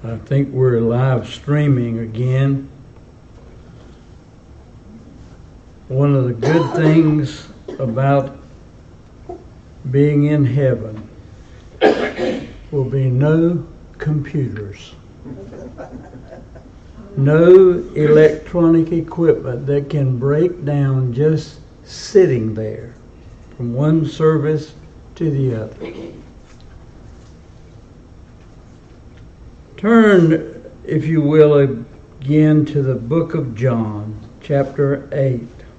I think we're live streaming again. One of the good things about being in heaven will be no computers, no electronic equipment that can break down just sitting there from one service to the other. Turn, if you will, again to the book of John, chapter 8.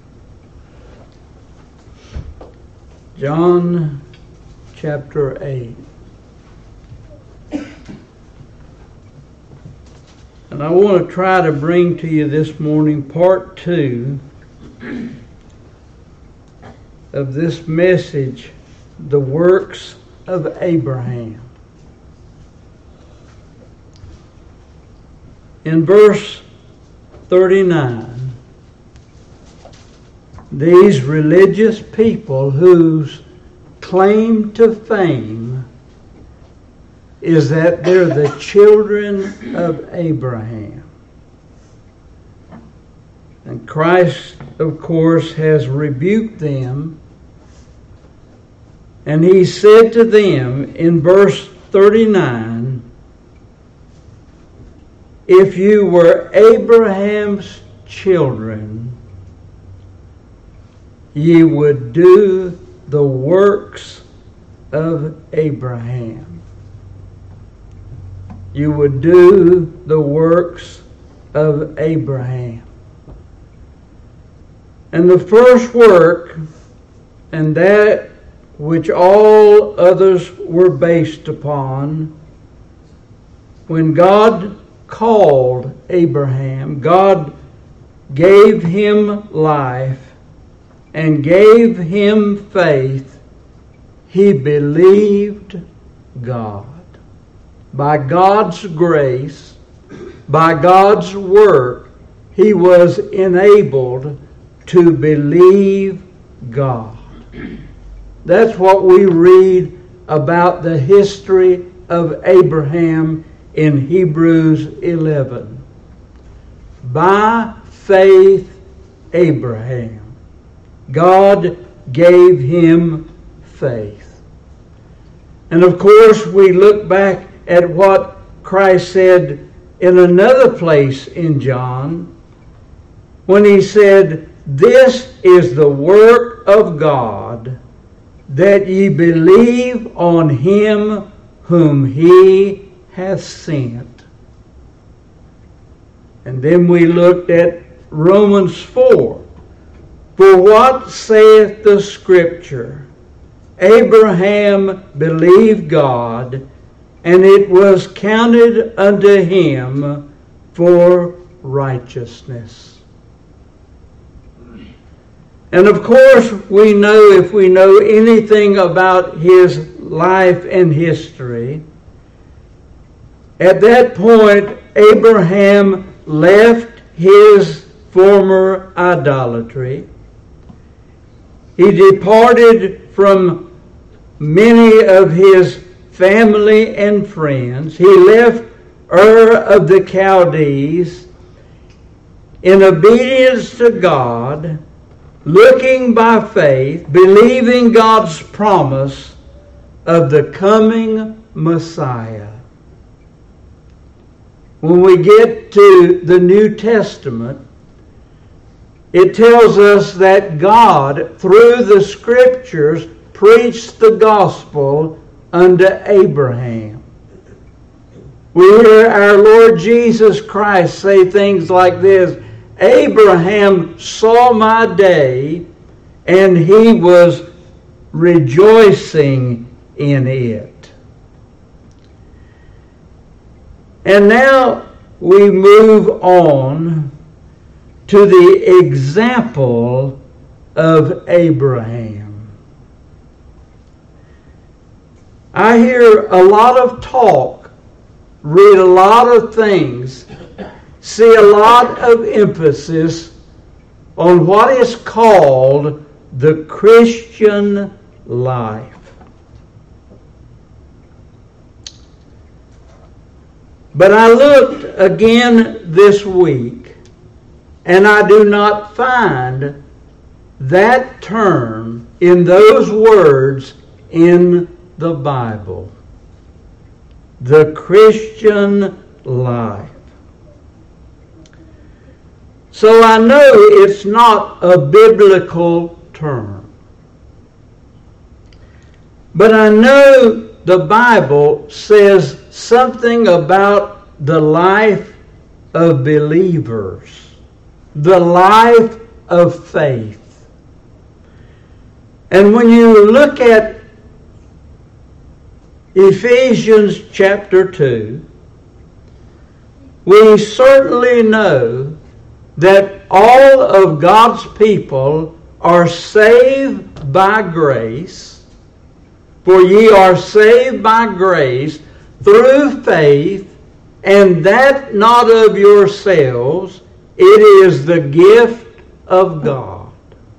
John, chapter 8. And I want to try to bring to you this morning part 2 of this message, the works of Abraham. In verse 39, these religious people whose claim to fame is that they're the children of Abraham. And Christ, of course, has rebuked them. And he said to them in verse 39, if you were Abraham's children, ye would do the works of Abraham. You would do the works of Abraham. And the first work, and that which all others were based upon, when God called Abraham, God gave him life and gave him faith. He believed God. By God's grace, by God's work, he was enabled to believe God. That's what we read about the history of Abraham in Hebrews 11. By faith, Abraham. God gave him faith. And of course, we look back at what Christ said in another place in John, when he said, this is the work of God, that ye believe on him whom he hath sent. And then we looked at Romans 4. For what saith the Scripture? Abraham believed God, and it was counted unto him for righteousness. And of course, we know, if we know anything about his life and history, at that point, Abraham left his former idolatry. He departed from many of his family and friends. He left Ur of the Chaldees in obedience to God, looking by faith, believing God's promise of the coming Messiah. When we get to the New Testament, it tells us that God, through the Scriptures, preached the gospel unto Abraham. We hear our Lord Jesus Christ say things like this, Abraham saw my day, and he was rejoicing in it. And now we move on to the example of Abraham. I hear a lot of talk, read a lot of things, see a lot of emphasis on what is called the Christian life. But I looked again this week, and I do not find that term in those words in the Bible. The Christian life. So I know it's not a biblical term. But I know the Bible says something about the life of believers, the life of faith. And when you look at Ephesians chapter 2, we certainly know that all of God's people are saved by grace, for ye are saved by grace through faith, and that not of yourselves, it is the gift of God.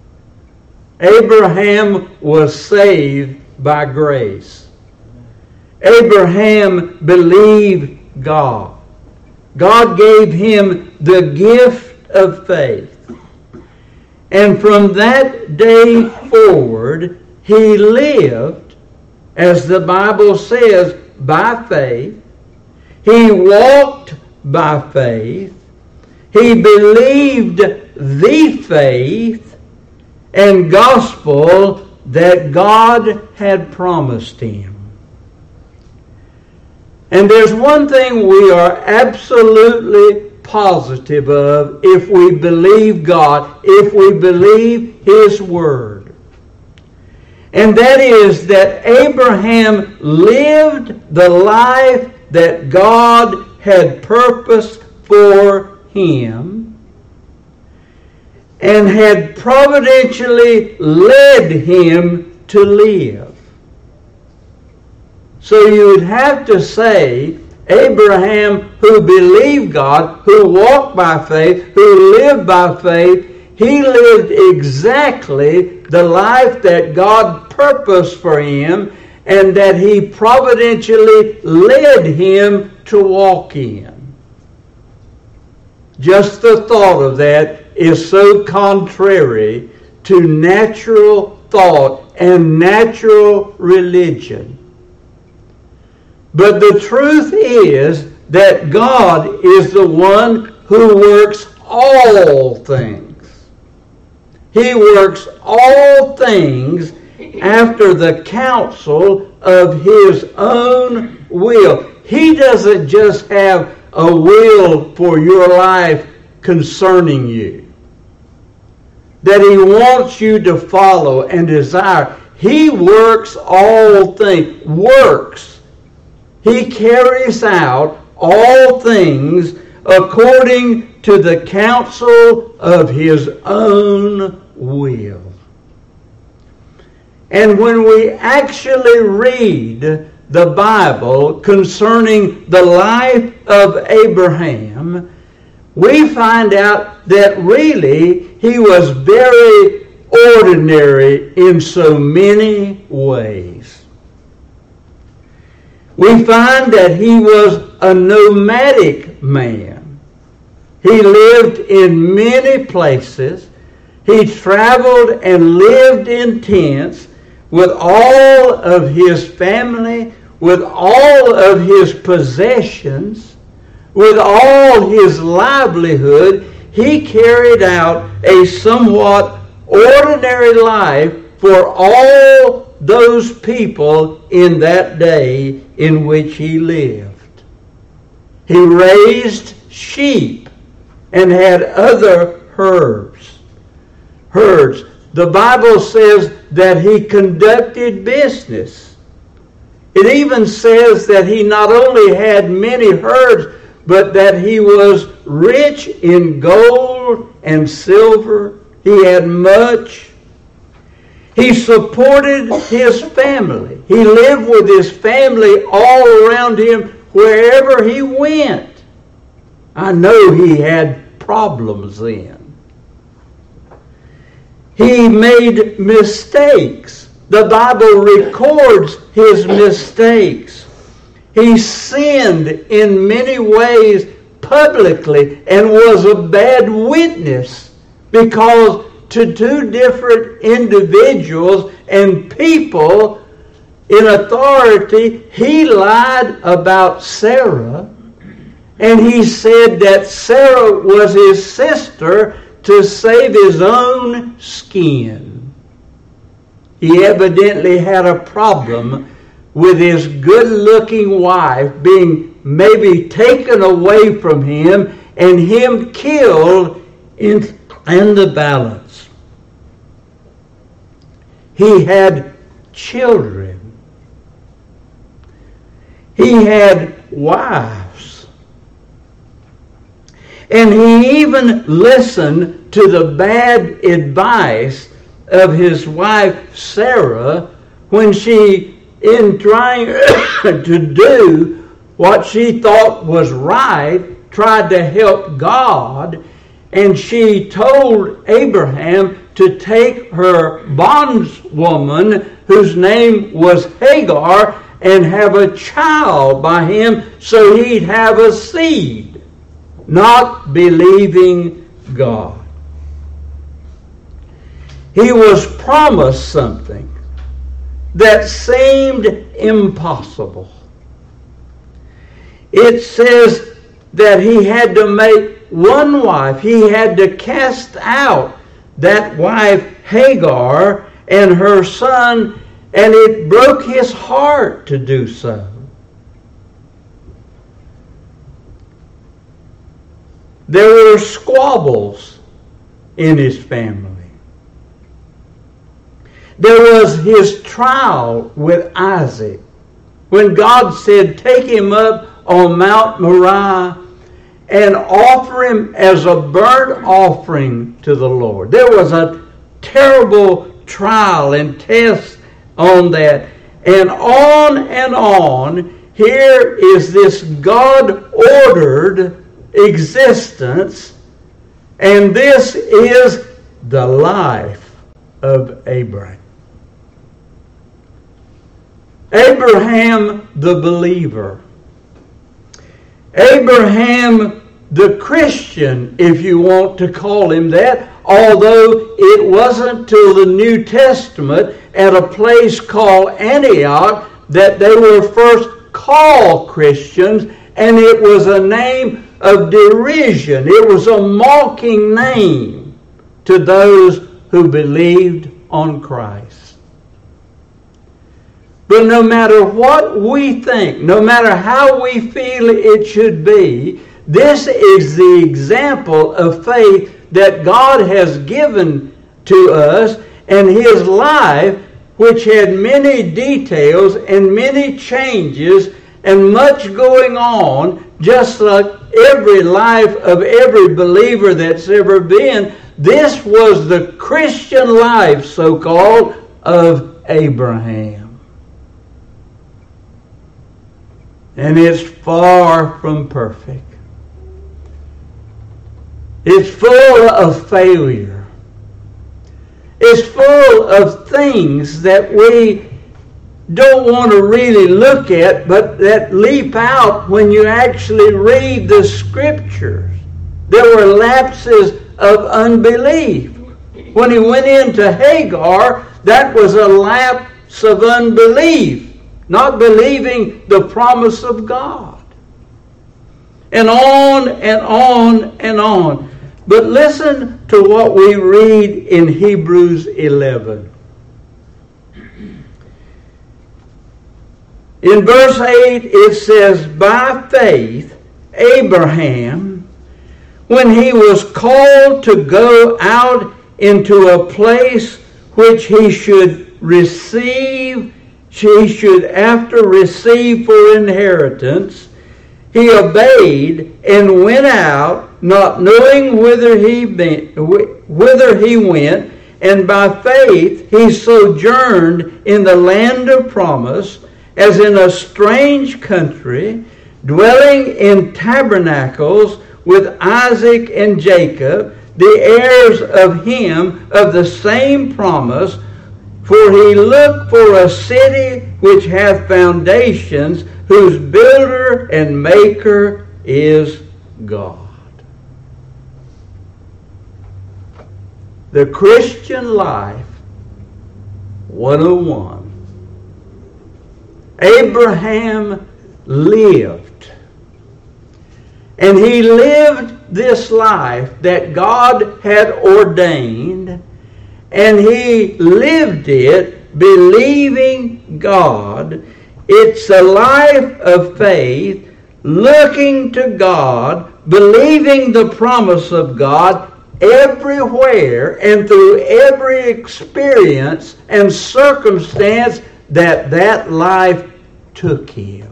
Abraham was saved by grace. Abraham believed God. God gave him the gift of faith. And from that day forward, he lived, as the Bible says, by faith. He walked by faith. He believed the faith and gospel that God had promised him. And there's one thing we are absolutely positive of if we believe God, if we believe His Word. And that is that Abraham lived the life that God had purposed for him and had providentially led him to live. So you would have to say Abraham, who believed God, who walked by faith, who lived by faith, he lived exactly the life that God purposed for him and that He providentially led him to walk in. Just the thought of that is so contrary to natural thought and natural religion. But the truth is that God is the one who works all things. He works all things after the counsel of His own will. He doesn't just have a will for your life concerning you that He wants you to follow and desire. He works all things. Works. He carries out all things according to the counsel of His own will. And when we actually read the Bible concerning the life of Abraham, we find out that really he was very ordinary in so many ways. We find that he was a nomadic man. He lived in many places. He traveled and lived in tents with all of his family, with all of his possessions, with all his livelihood. He carried out a somewhat ordinary life for all those people in that day in which he lived. He raised sheep and had other herds. The Bible says that he conducted business. It even says that he not only had many herds, but that he was rich in gold and silver. He had much. He supported his family. He lived with his family all around him wherever he went. I know he had problems then. He made mistakes. The Bible records his mistakes. He sinned in many ways publicly and was a bad witness, because to two different individuals and people in authority, he lied about Sarah, and he said that Sarah was his sister to save his own skin. He evidently had a problem with his good-looking wife being maybe taken away from him and him killed in the balance. He had children. He had wives. And he even listened to the bad advice of his wife Sarah when she, in trying to do what she thought was right, tried to help God, and she told Abraham to take her bondswoman, whose name was Hagar, and have a child by him so he'd have a seed, not believing God. He was promised something that seemed impossible. It says that he had to make one wife. He had to cast out that wife Hagar and her son, and it broke his heart to do so. There were squabbles in his family. There was his trial with Isaac, when God said, take him up on Mount Moriah and offer him as a burnt offering to the Lord. There was a terrible trial and test on that. And on, here is this God-ordered existence, and this is the life of Abraham. Abraham the believer. Abraham the Christian, if you want to call him that, although it wasn't till the New Testament at a place called Antioch that they were first called Christians, and it was a name of derision. It was a mocking name to those who believed on Christ. But no matter what we think, no matter how we feel it should be, this is the example of faith that God has given to us, and his life, which had many details and many changes and much going on, just like every life of every believer that's ever been. This was the Christian life, so-called, of Abraham. And it's far from perfect. It's full of failure. It's full of things that we don't want to really look at, but that leap out when you actually read the Scriptures. There were lapses of unbelief. When he went into Hagar, that was a lapse of unbelief, not believing the promise of God. And on and on and on. But listen to what we read in Hebrews 11. In verse 8 it says, by faith Abraham, when he was called to go out into a place which he should after receive for inheritance, he obeyed and went out, not knowing whither he went, and by faith he sojourned in the land of promise, as in a strange country, dwelling in tabernacles with Isaac and Jacob, the heirs of him of the same promise. For he looked for a city which hath foundations, whose builder and maker is God. The Christian life 101. Abraham lived. And he lived this life that God had ordained, and he lived it believing God. It's a life of faith, looking to God, believing the promise of God everywhere and through every experience and circumstance that life took him.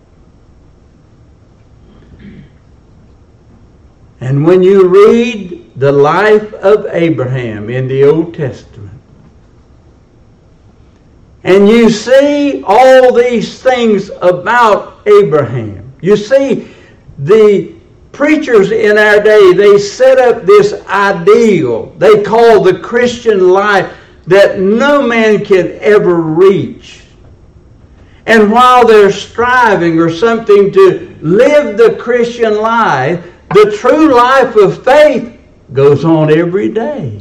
And when you read the life of Abraham in the Old Testament, and you see all these things about Abraham, you see the preachers in our day, they set up this ideal they call the Christian life that no man can ever reach. And while they're striving or something to live the Christian life, the true life of faith goes on every day.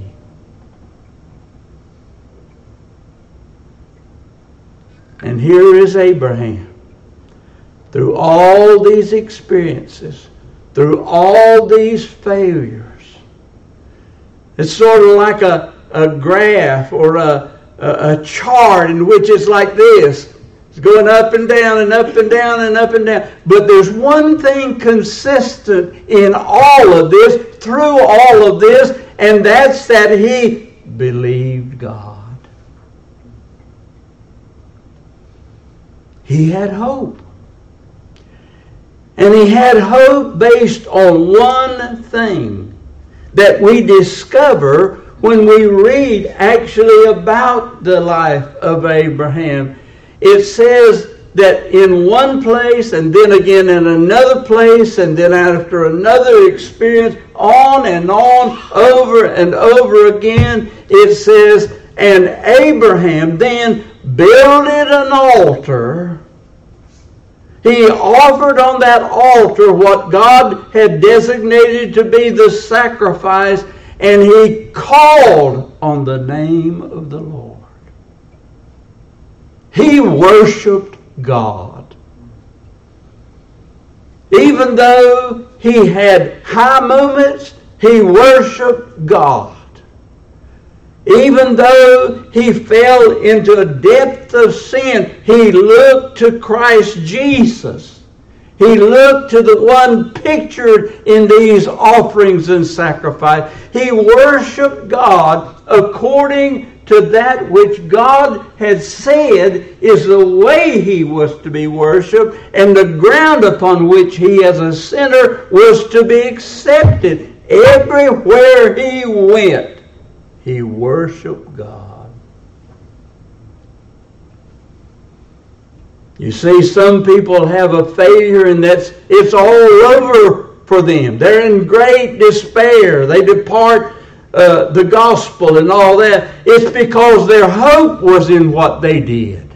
And here is Abraham. Through all these experiences, through all these failures, it's sort of like a graph or a chart in which it's like this. It's going up and down and up and down and up and down. But there's one thing consistent in all of this, through all of this, and that's that he believed God. He had hope. And he had hope based on one thing that we discover when we read actually about the life of Abraham. It says that in one place and then again in another place and then after another experience, on and on, over and over again, it says, and Abraham then builded an altar. He offered on that altar what God had designated to be the sacrifice, and he called on the name of the Lord. He worshiped God. Even though he had high moments, he worshiped God. Even though he fell into a depth of sin, he looked to Christ Jesus. He looked to the one pictured in these offerings and sacrifice. He worshiped God according to that which God had said is the way he was to be worshipped and the ground upon which he as a sinner was to be accepted. Everywhere he went, he worshiped God. You see, some people have a failure and it's all over for them. They're in great despair. They depart the gospel and all that. It's because their hope was in what they did.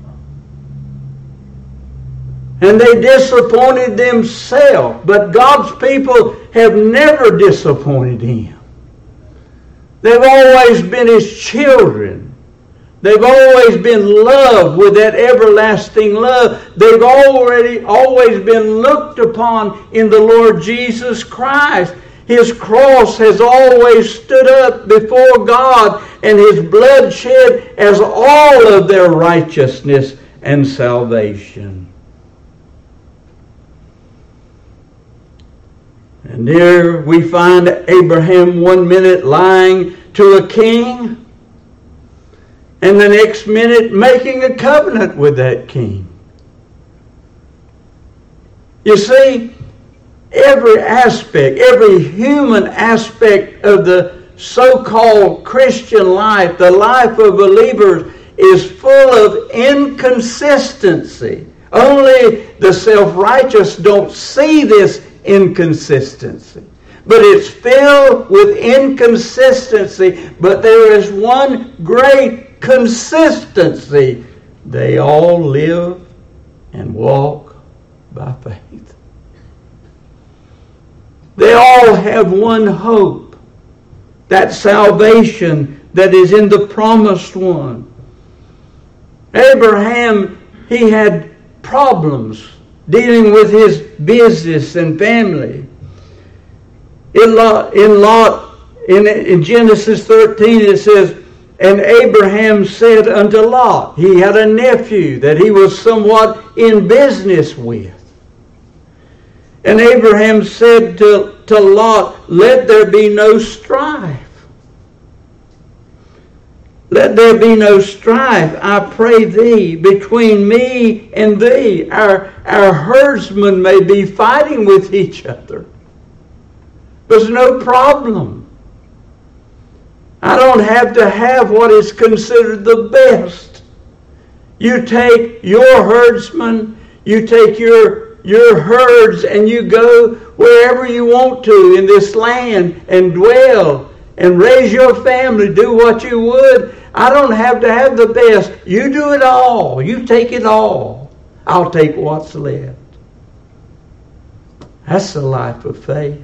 And they disappointed themselves. But God's people have never disappointed Him. They've always been His children. They've always been loved with that everlasting love. They've always been looked upon in the Lord Jesus Christ. His cross has always stood up before God, and His blood shed as all of their righteousness and salvation. And there we find Abraham 1 minute lying to a king, and the next minute making a covenant with that king. You see, every aspect, every human aspect of the so-called Christian life, the life of believers, is full of inconsistency. Only the self-righteous don't see this inconsistency. But it's filled with inconsistency. But there is one great consistency they all live and walk by faith. They all have one hope, that salvation that is in the promised one. Abraham, he had problems dealing with his business and family. In Genesis 13 it says, and Abraham said unto Lot, he had a nephew that he was somewhat in business with. And Abraham said to Lot, let there be no strife. Let there be no strife, I pray thee, between me and thee. Our herdsmen may be fighting with each other. There's no problem. I don't have to have what is considered the best. You take your herdsmen, you take your herds, and you go wherever you want to in this land and dwell and raise your family, do what you would. I don't have to have the best. You do it all. You take it all. I'll take what's left. That's the life of faith.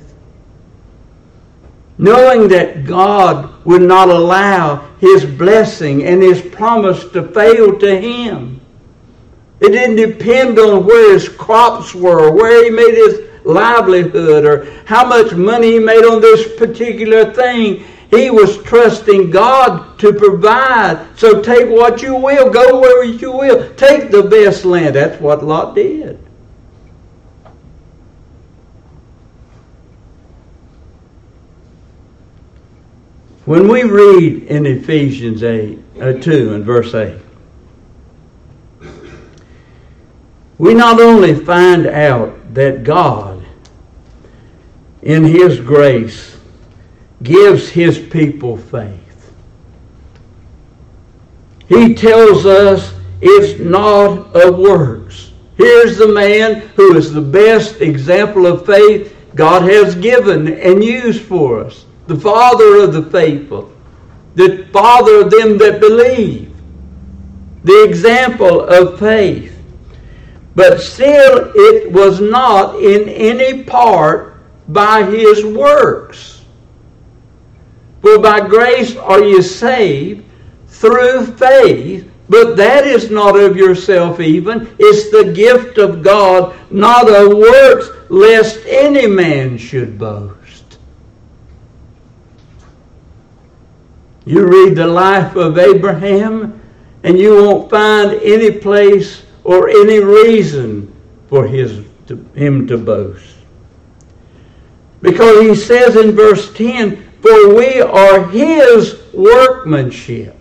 Knowing that God would not allow His blessing and His promise to fail to him. It didn't depend on where his crops were, or where he made his livelihood, or how much money he made on this particular thing. He was trusting God to provide. So take what you will, go where you will. Take the best land. That's what Lot did. When we read in Ephesians 2 and verse 8, we not only find out that God, in His grace, gives His people faith. He tells us it's not of works. Here's the man who is the best example of faith God has given and used for us. The father of the faithful. The father of them that believe. The example of faith. But still it was not in any part by his works. For by grace are you saved through faith, but that is not of yourself even. It's the gift of God, not of works, lest any man should boast. You read the life of Abraham, and you won't find any place or any reason for him to boast. Because he says in verse 10, for we are His workmanship.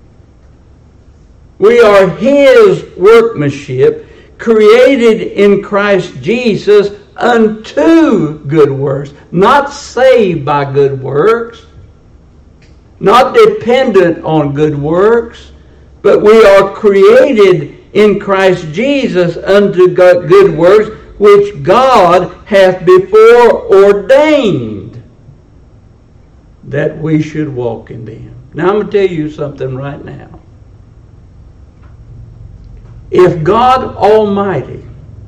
We are His workmanship, created in Christ Jesus unto good works. Not saved by good works, not dependent on good works, but we are created in Christ Jesus unto good works, which God hath before ordained that we should walk in them. Now I'm going to tell you something right now. If God Almighty,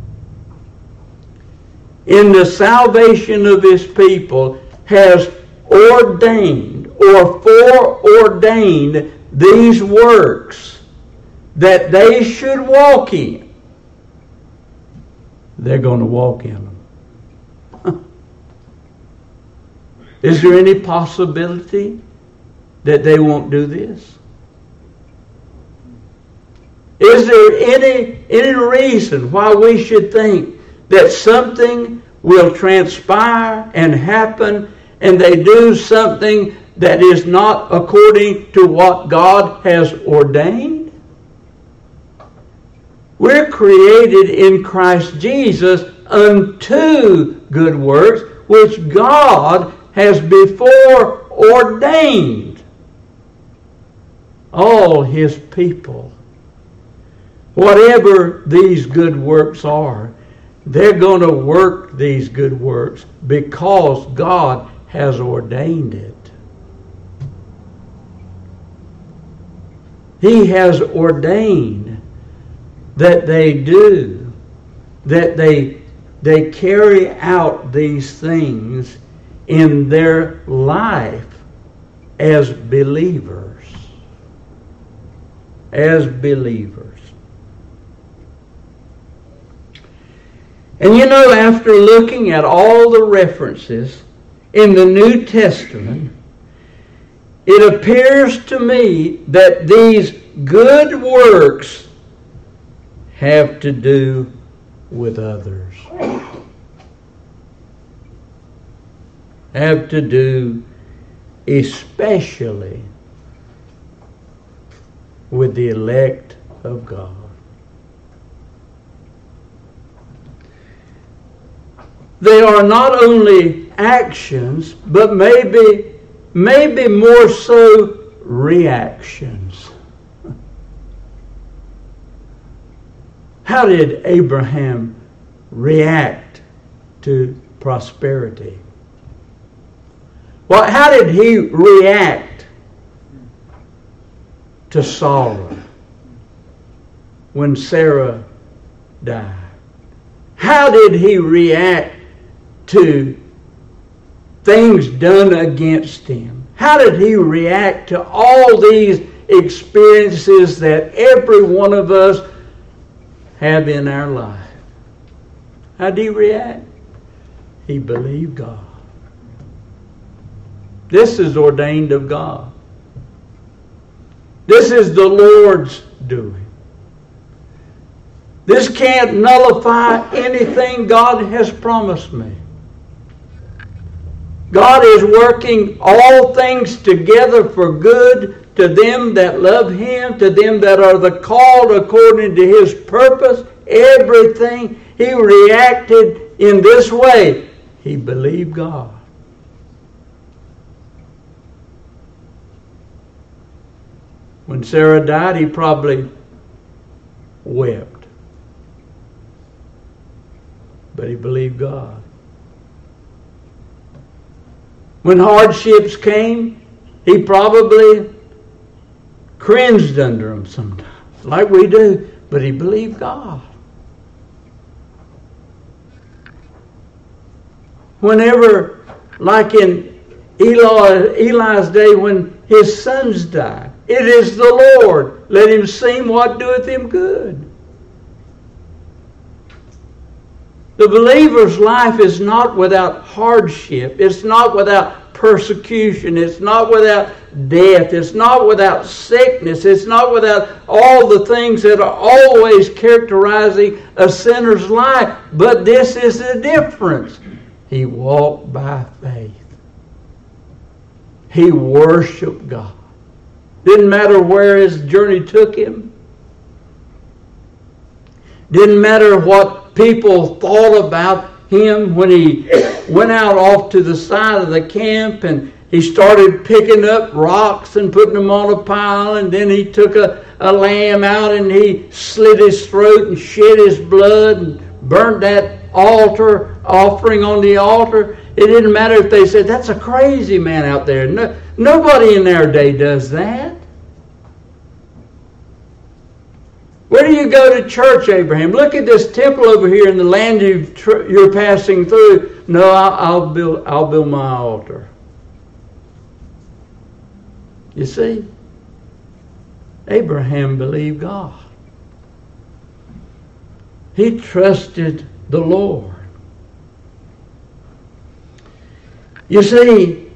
in the salvation of His people, has ordained or foreordained these works that they should walk in, they're going to walk in them. Is there any possibility that they won't do this? Is there any reason why we should think that something will transpire and happen and they do something that is not according to what God has ordained? We're created in Christ Jesus unto good works, which God has before ordained all His people. Whatever these good works are, they're going to work these good works because God has ordained it. He has ordained that they do, that they carry out these things in their life as believers. As believers. And you know, after looking at all the references in the New Testament, it appears to me that these good works have to do with others. Have to do especially with the elect of God. They are not only actions, but maybe more so reactions. How did Abraham react to prosperity? Well, how did he react to sorrow when Sarah died? How did he react to things done against him? How did he react to all these experiences that every one of us have in our life? How did he react? He believed God. This is ordained of God. This is the Lord's doing. This can't nullify anything God has promised me. God is working all things together for good to them that love Him, to them that are the called according to His purpose. Everything. He reacted in this way. He believed God. When Sarah died, he probably wept. But he believed God. When hardships came, he probably cringed under them sometimes, like we do. But he believed God. Whenever, like in Eli's day when his sons died, it is the Lord. Let him seem what doeth him good. The believer's life is not without hardship. It's not without persecution. It's not without death. It's not without sickness. It's not without all the things that are always characterizing a sinner's life. But this is the difference. He walked by faith. He worshiped God. Didn't matter where his journey took him. Didn't matter what people thought about him when he went out off to the side of the camp and he started picking up rocks and putting them on a pile, and then he took a lamb out and he slit his throat and shed his blood and burnt that altar offering on the altar. It didn't matter if they said, that's a crazy man out there. No, nobody in our day does that. Where do you go to church, Abraham? Look at this temple over here in the land you're passing through. No, I'll build my altar. You see, Abraham believed God. He trusted the Lord. You see,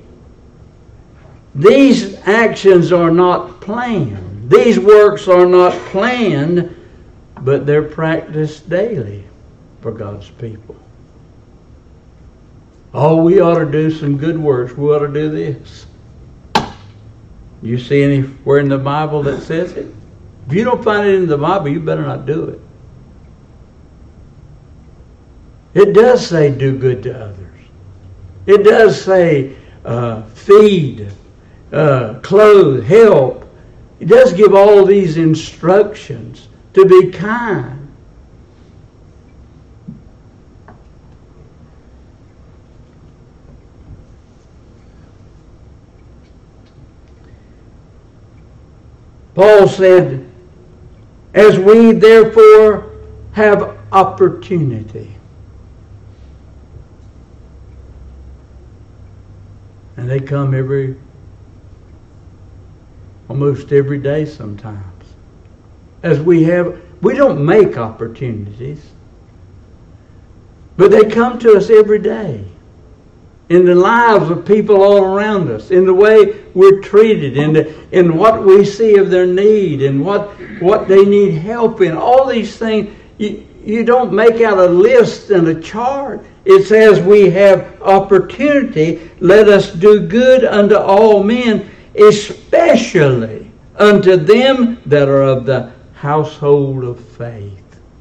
these actions are not planned. These works are not planned, but they're practiced daily for God's people. Oh, we ought to do some good works. We ought to do this. You see anywhere in the Bible that says it? If you don't find it in the Bible, you better not do it. It does say do good to others. It does say feed, clothe, help. It does give all these instructions to be kind. Paul said As we therefore have opportunity. And they come almost every day sometimes. As we don't make opportunities, but they come to us every day. In the lives of people all around us, in the way we're treated, in what we see of their need, and what they need help in. All these things, you don't make out a list and a chart. It says we have opportunity. Let us do good unto all men, especially unto them that are of the household of faith.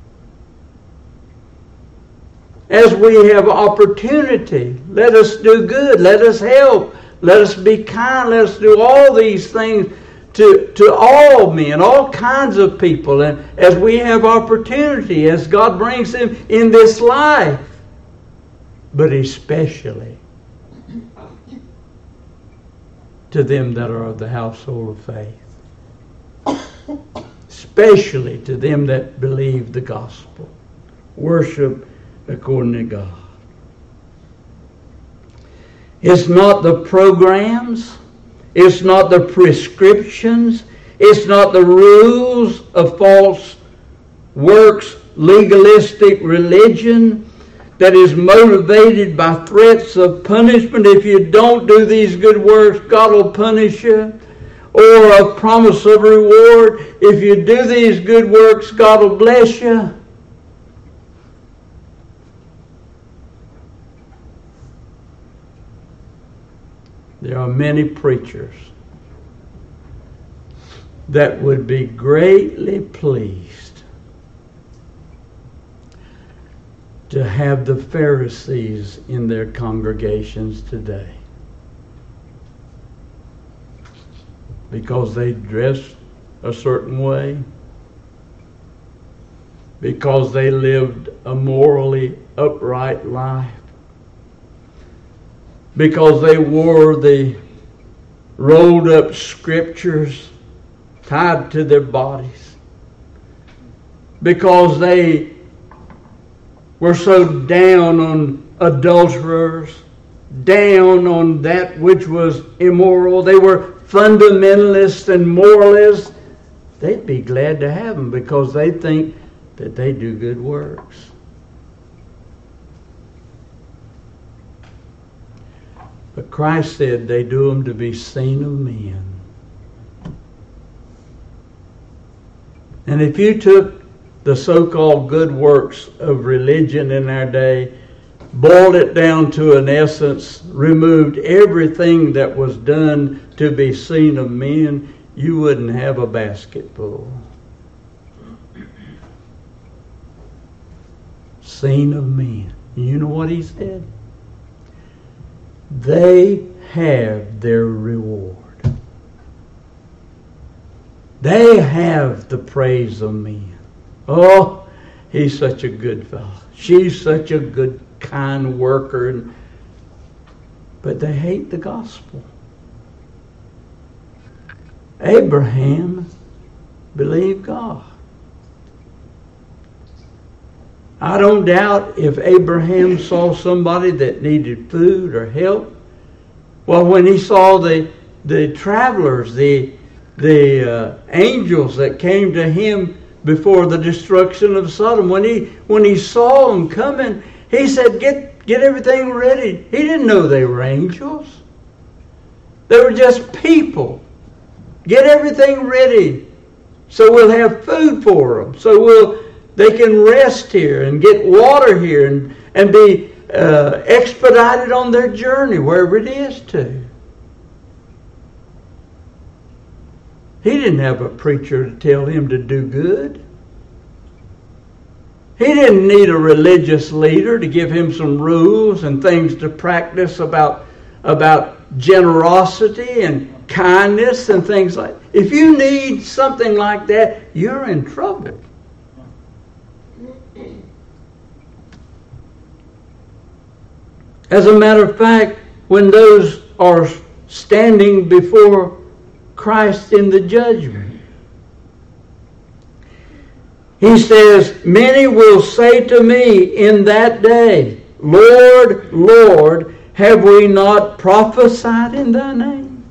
As we have opportunity, let us do good, let us help, let us be kind, let us do all these things to all men, all kinds of people. And as we have opportunity, as God brings them in this life, but especially to them that are of the household of faith. Especially to them that believe the gospel. Worship according to God. It's not the programs. It's not the prescriptions. It's not the rules of false works, legalistic religion that is motivated by threats of punishment. If you don't do these good works, God will punish you. Or a promise of reward. If you do these good works, God will bless you. There are many preachers that would be greatly pleased to have the Pharisees in their congregations today, because they dressed a certain way, because they lived a morally upright life, because they wore the rolled up scriptures tied to their bodies, because they were so down on adulterers, down on that which was immoral. They were fundamentalists and moralists. They'd be glad to have them because they think that they do good works. But Christ said they do them to be seen of men. And if you took the so-called good works of religion in our day, boiled it down to an essence, removed everything that was done to be seen of men, you wouldn't have a basket full. Seen of men. You know what he said? They have their reward. They have the praise of men. Oh, he's such a good fellow. She's such a good, kind worker. But they hate the gospel. Abraham believed God. I don't doubt if Abraham saw somebody that needed food or help. Well, when he saw the travelers, the angels that came to him before the destruction of Sodom, when he saw them coming, he said, "Get everything ready." He didn't know they were angels. They were just people. Get everything ready so we'll have food for them. So they can rest here and get water here and be expedited on their journey, wherever it is to. He didn't have a preacher to tell him to do good. He didn't need a religious leader to give him some rules and things to practice about generosity and kindness and things like that. If you need something like that, you're in trouble. As a matter of fact, when those are standing before Christ in the judgment, He says, many will say to me in that day, Lord, Lord, have we not prophesied in thy name?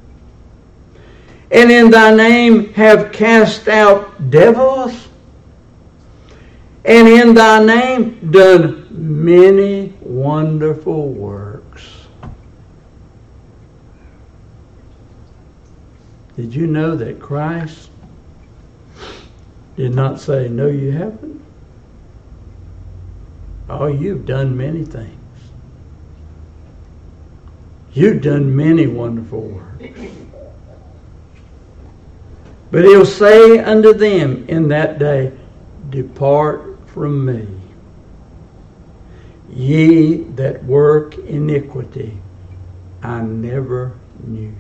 And in thy name have cast out devils? And in thy name done many wonderful works. Did you know that Christ did not say, no, you haven't? Oh, you've done many things. You've done many wonderful works. But he'll say unto them in that day, depart from me, ye that work iniquity, I never knew you.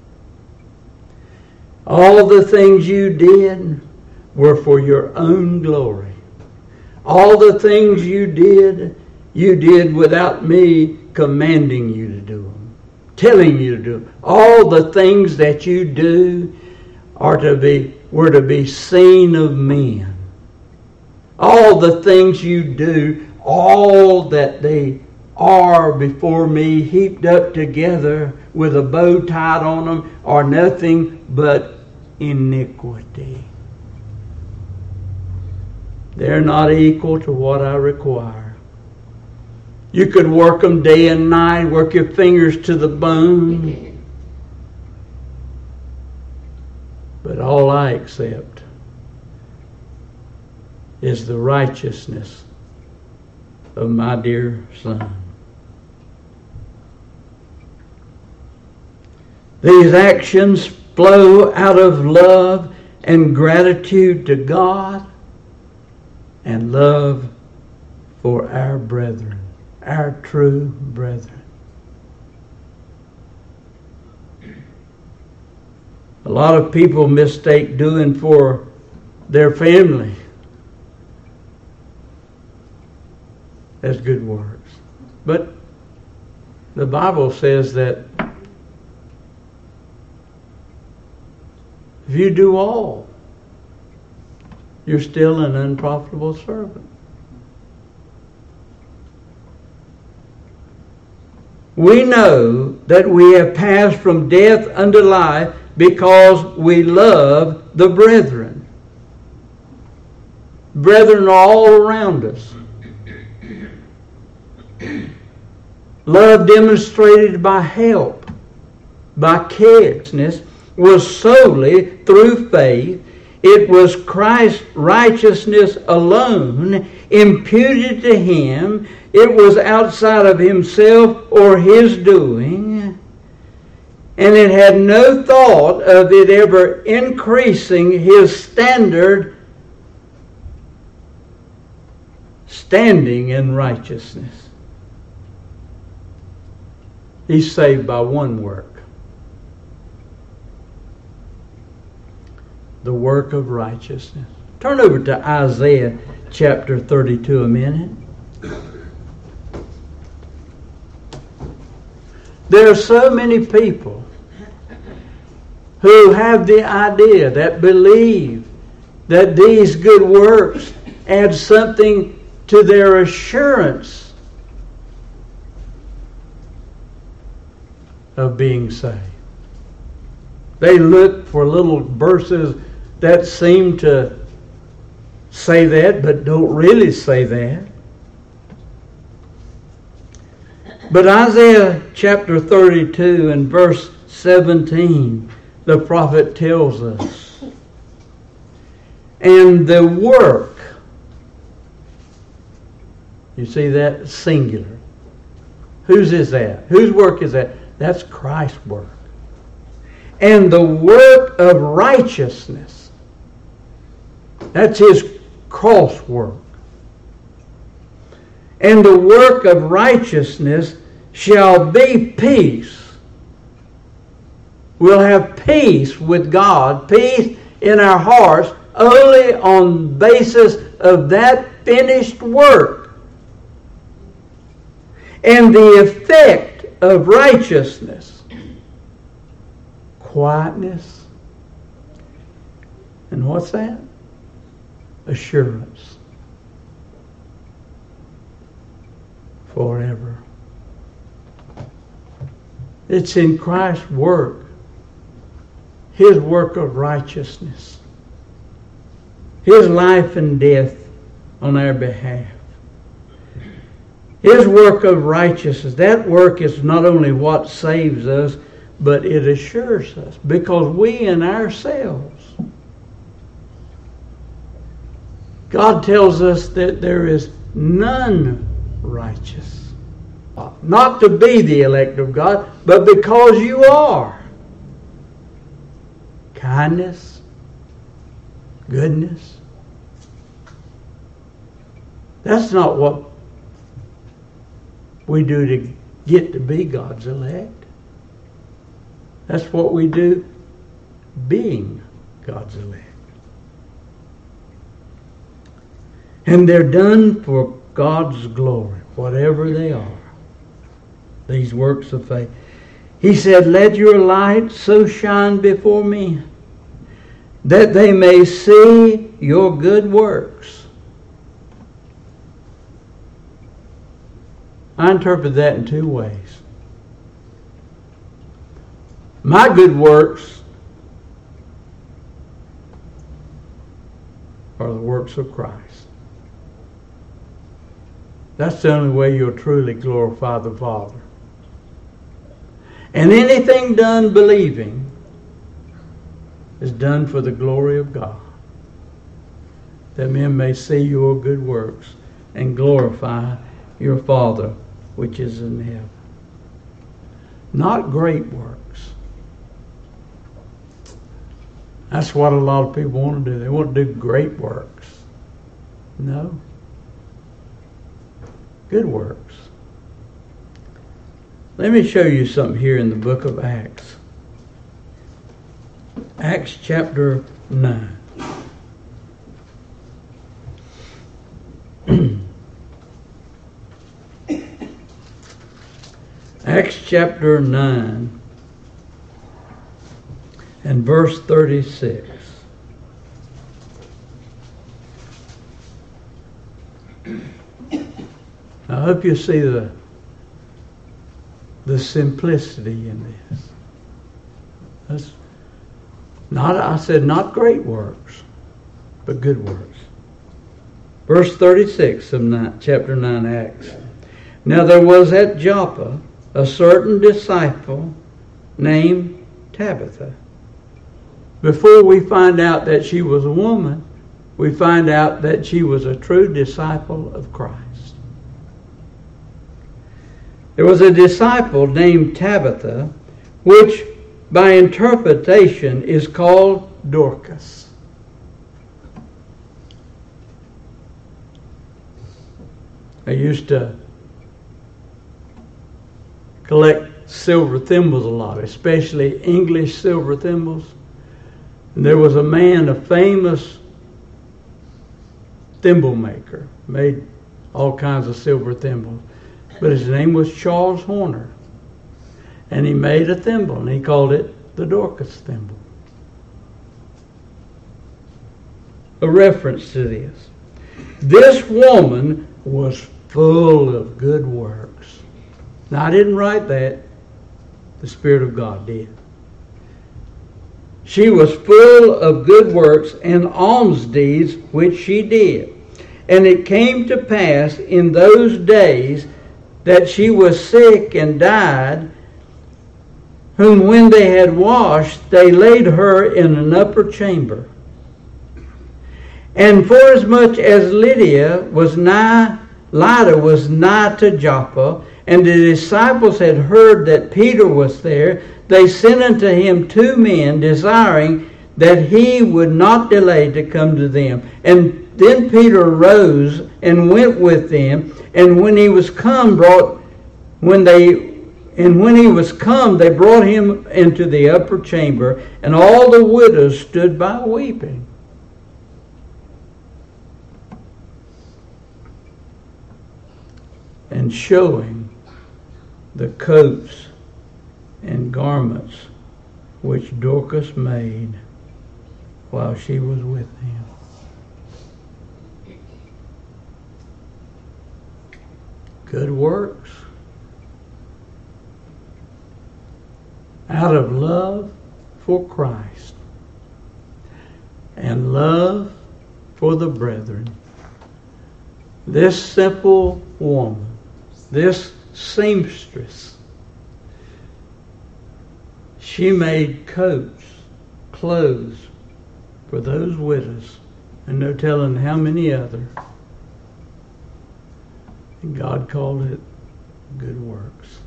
All the things you did were for your own glory. All the things you did without me commanding you to do them, telling you to do them. All the things that you do were to be seen of men. All the things you do, all that they are before me, heaped up together with a bow tied on them, are nothing but iniquity. They're not equal to what I require. You could work them day and night, work your fingers to the bone. But all I accept is the righteousness of my dear Son. These actions flow out of love and gratitude to God and love for our brethren, our true brethren. A lot of people mistake doing for their family as good works. But the Bible says that if you do all, you're still an unprofitable servant. We know that we have passed from death unto life because we love the brethren. Brethren are all around us. Love demonstrated by help, by careness, was solely through faith. It was Christ's righteousness alone imputed to him. It was outside of himself or his doing. And it had no thought of it ever increasing his standing in righteousness. He's saved by one work. The work of righteousness. Turn over to Isaiah chapter 32 a minute. There are so many people who have the idea, that believe that these good works add something to their assurance of being saved. They look for little verses that seem to say that, but don't really say that. But Isaiah chapter 32 and verse 17, the prophet tells us, and the work, you see that? Singular. Whose is that? Whose work is that? That's Christ's work. And the work of righteousness, that's his cross work. And the work of righteousness shall be peace. We'll have peace with God, peace in our hearts, only on basis of that finished work. And the effect of righteousness, quietness, and what's that? assurance forever. It's in Christ's work, His work of righteousness, His life and death on our behalf. His work of righteousness, that work is not only what saves us, but it assures us, because we in ourselves, God tells us that there is none righteous. Not to be the elect of God, but because you are. Kindness, goodness. That's not what we do to get to be God's elect. That's what we do being God's elect. And they're done for God's glory, whatever they are. These works of faith. He said, let your light so shine before men that they may see your good works. I interpret that in two ways. My good works are the works of Christ. That's the only way you'll truly glorify the Father. And anything done believing is done for the glory of God, that men may see your good works and glorify your Father which is in heaven. Not great works. That's what a lot of people want to do. They want to do great works. No. Good works. Let me show you something here in the book of Acts. Acts chapter 9. Acts chapter 9 and verse 36. I hope you see the simplicity in this. That's not, I said, not great works, but good works. Verse 36 of chapter 9 Acts. Now there was at Joppa a certain disciple named Tabitha. Before we find out that she was a woman, we find out that she was a true disciple of Christ. There was a disciple named Tabitha, which by interpretation is called Dorcas. I used to collect silver thimbles a lot, especially English silver thimbles. And there was a man, a famous thimble maker, made all kinds of silver thimbles. But his name was Charles Horner. And he made a thimble, and he called it the Dorcas thimble. A reference to this. This woman was full of good works. Now, I didn't write that. The Spirit of God did. She was full of good works and alms deeds which she did. And it came to pass in those days that she was sick and died, whom when they had washed, they laid her in an upper chamber. And forasmuch as Lydda was nigh to Joppa, and the disciples had heard that Peter was there, they sent unto him 2 men, desiring that he would not delay to come to them. And then Peter arose and went with them, and when he was come, they brought him into the upper chamber, and all the widows stood by weeping. And showing the coats and garments which Dorcas made while she was with him. Good works. Out of love for Christ and love for the brethren, this simple woman, this seamstress, she made coats, clothes for those widows, and no telling how many other. And God called it good works.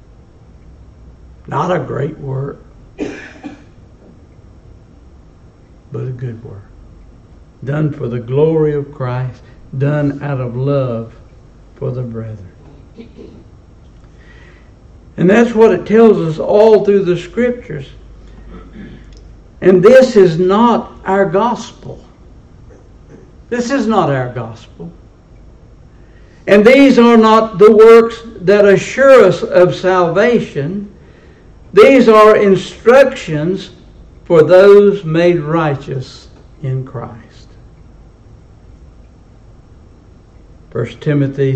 Not a great work, but a good work. Done for the glory of Christ, done out of love for the brethren. And that's what it tells us all through the Scriptures. And this is not our gospel. This is not our gospel. And these are not the works that assure us of salvation. These are instructions for those made righteous in Christ. 1 Timothy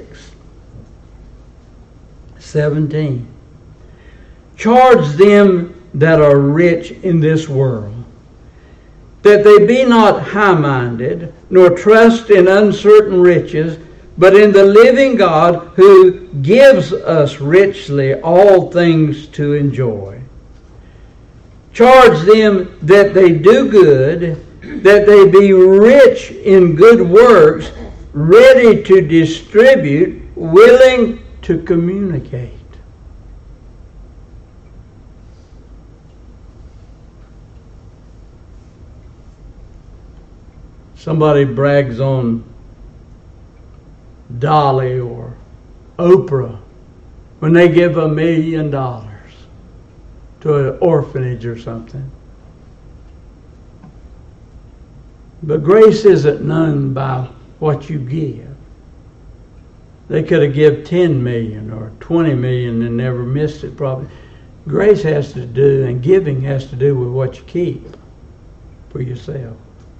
6:17. Charge them that are rich in this world, that they be not high-minded, nor trust in uncertain riches, but in the living God who gives us richly all things to enjoy. Charge them that they do good, that they be rich in good works, ready to distribute, willing to communicate. Somebody brags on Dolly or Oprah when they give $1 million to an orphanage or something. But grace isn't known by what you give. They could have given 10 million or 20 million and never missed it probably. Grace has to do, and giving has to do with what you keep for yourself.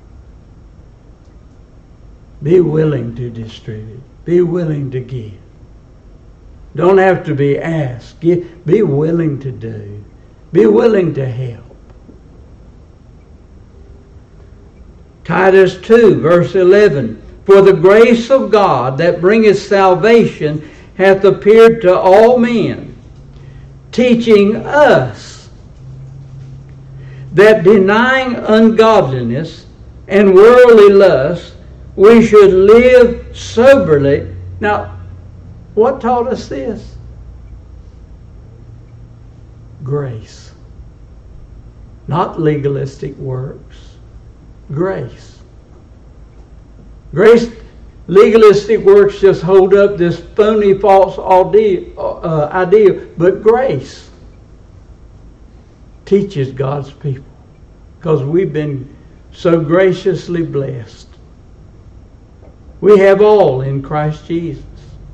Be willing to distribute. Be willing to give. Don't have to be asked. Be willing to do. Be willing to help. Titus 2, verse 11. For the grace of God that bringeth salvation hath appeared to all men, teaching us that denying ungodliness and worldly lust, we should live soberly. Now, what taught us this? Grace. Not legalistic works. Grace. Grace, legalistic works just hold up this phony, false idea. But grace teaches God's people, because we've been so graciously blessed. We have all in Christ Jesus.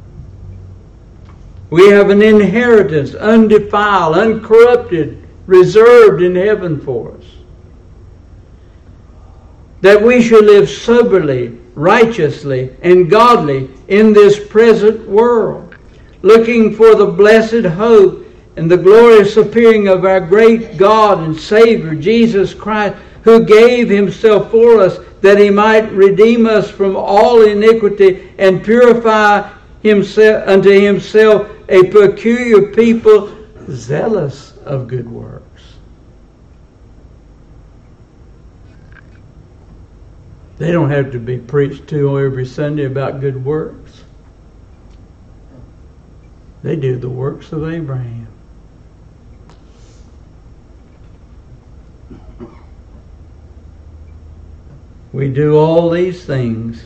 We have an inheritance, undefiled, uncorrupted, reserved in heaven for us. That we should live soberly, righteously, and godly in this present world, looking for the blessed hope and the glorious appearing of our great God and Savior, Jesus Christ, who gave Himself for us, that He might redeem us from all iniquity and purify Himself unto Himself a peculiar people, zealous of good works. They don't have to be preached to every Sunday about good works. They do the works of Abraham. We do all these things,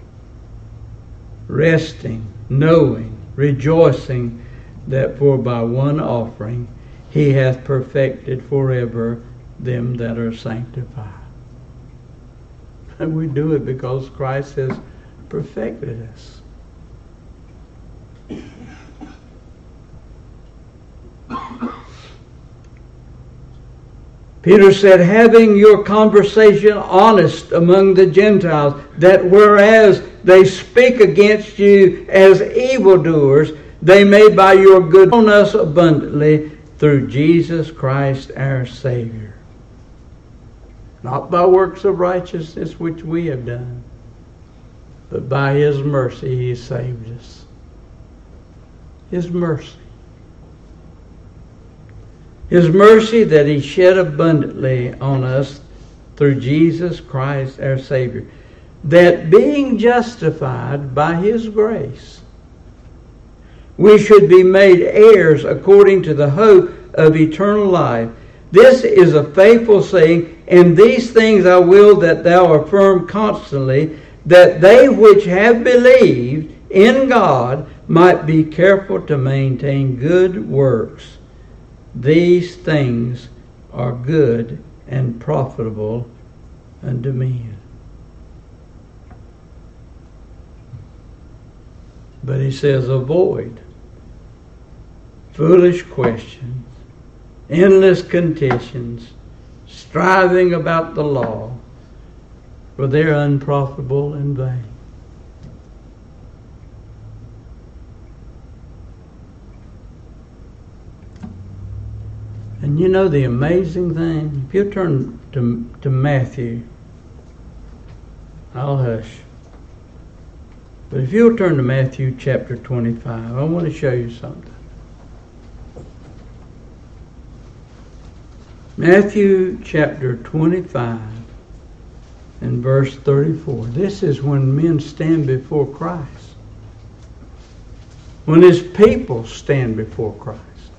resting, knowing, rejoicing that for by one offering He hath perfected forever them that are sanctified. And we do it because Christ has perfected us. Peter said, having your conversation honest among the Gentiles, that whereas they speak against you as evildoers, they may by your good on us abundantly through Jesus Christ our Savior. Not by works of righteousness which we have done, but by His mercy He saved us. His mercy. His mercy that He shed abundantly on us through Jesus Christ our Savior, that being justified by His grace, we should be made heirs according to the hope of eternal life. This is a faithful saying, and these things I will that thou affirm constantly, that they which have believed in God might be careful to maintain good works. These things are good and profitable unto men. But he says, avoid foolish questions, endless contentions, striving about the law, for they are unprofitable and vain. And you know the amazing thing? If you turn to Matthew, I'll hush. But if you'll turn to Matthew chapter 25, I want to show you something. Matthew chapter 25 and verse 34. This is when men stand before Christ. When His people stand before Christ.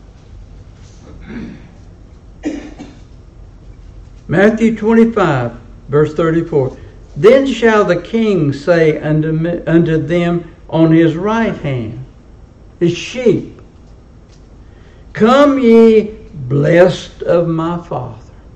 Matthew 25, verse 34. Then shall the King say unto them on His right hand, His sheep, come ye blessed of my Father,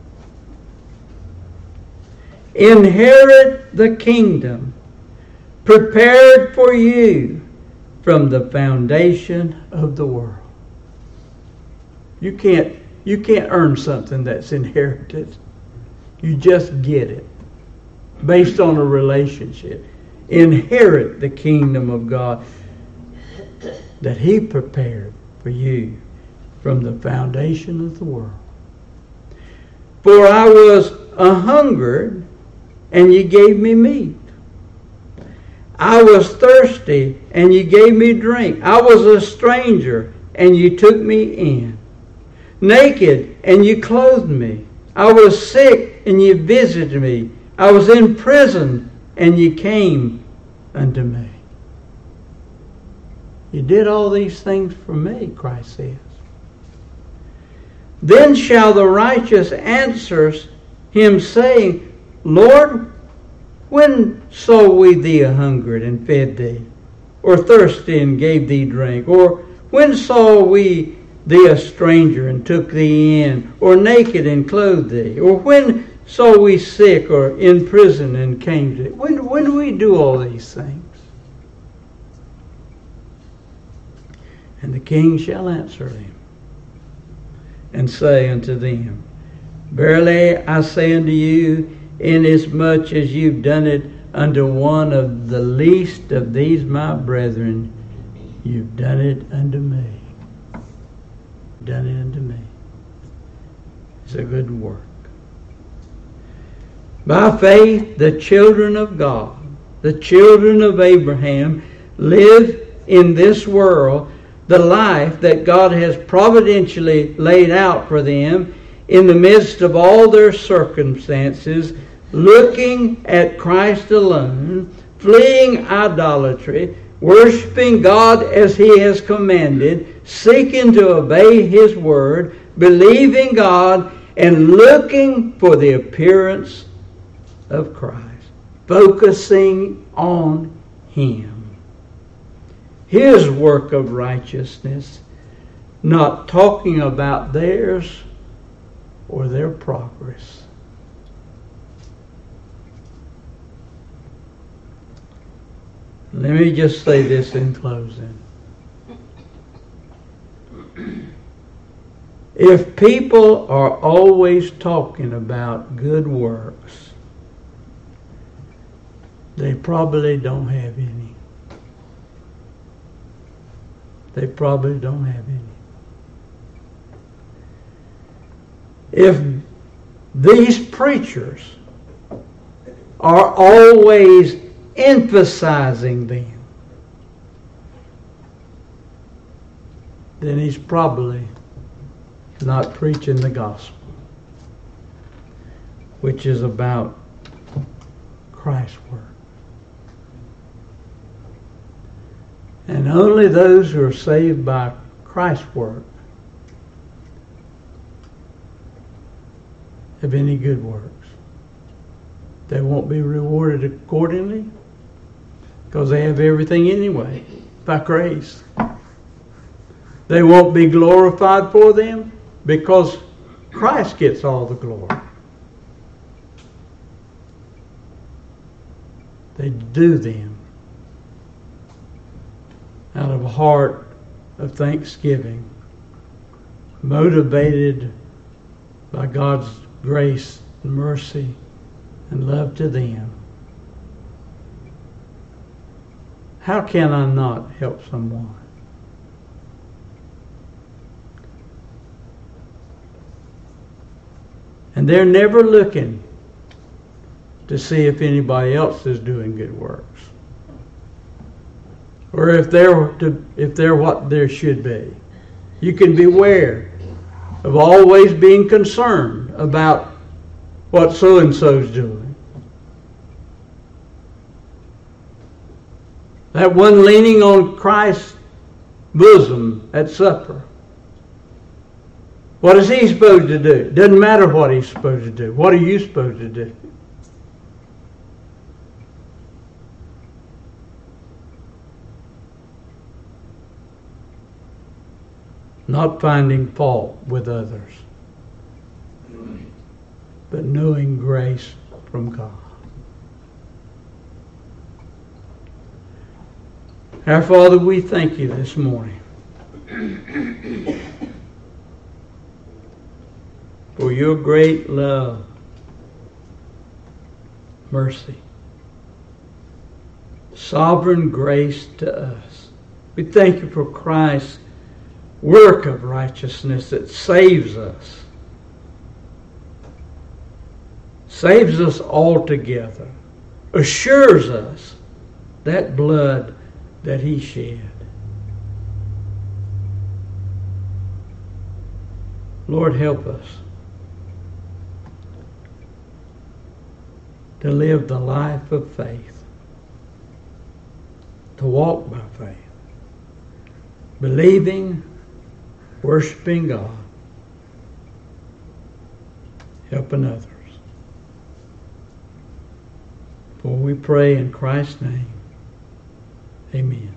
inherit the kingdom prepared for you from the foundation of the world. You can't earn something that's inherited. You just get it based on a relationship. Inherit the kingdom of God that He prepared for you from the foundation of the world. For I was a-hungered, and ye gave me meat. I was thirsty, and ye gave me drink. I was a stranger, and ye took me in. Naked, and ye clothed me. I was sick, and ye visited me. I was in prison, and ye came unto me. You did all these things for me, Christ says. Then shall the righteous answer Him, saying, Lord, when saw we thee a-hungered and fed thee, or thirsty and gave thee drink? Or when saw we thee a stranger and took thee in, or naked and clothed thee? Or when saw we sick or in prison and came to thee? When do we do all these things? And the King shall answer them and say unto them, Verily I say unto you, inasmuch as you've done it unto one of the least of these my brethren, you've done it unto me. Done it unto me. It's a good work. By faith, the children of God, the children of Abraham, live in this world the life that God has providentially laid out for them in the midst of all their circumstances, looking at Christ alone, fleeing idolatry, worshiping God as He has commanded, seeking to obey His word, believing God, and looking for the appearance of Christ, focusing on Him. His work of righteousness, not talking about theirs or their progress. Let me just say this in closing. If people are always talking about good works, they probably don't have any. They probably don't have any. If these preachers are always emphasizing them, then he's probably not preaching the gospel, which is about Christ's work. And only those who are saved by Christ's work have any good works. They won't be rewarded accordingly because they have everything anyway by grace. They won't be glorified for them because Christ gets all the glory. They do them out of a heart of thanksgiving, motivated by God's grace and mercy and love to them. How can I not help someone? And they're never looking to see if anybody else is doing good works, or if they're what there should be. You can beware of always being concerned about what so-and-so's doing. That one leaning on Christ's bosom at supper. What is he supposed to do? Doesn't matter what he's supposed to do. What are you supposed to do? Not finding fault with others, but knowing grace from God. Our Father, we thank you this morning for your great love, mercy, sovereign grace to us. We thank you for Christ's work of righteousness that saves us altogether, assures us that blood that he shed. Lord, help us to live the life of faith, to walk by faith, believing, worshiping God, helping others. For we pray in Christ's name. Amen.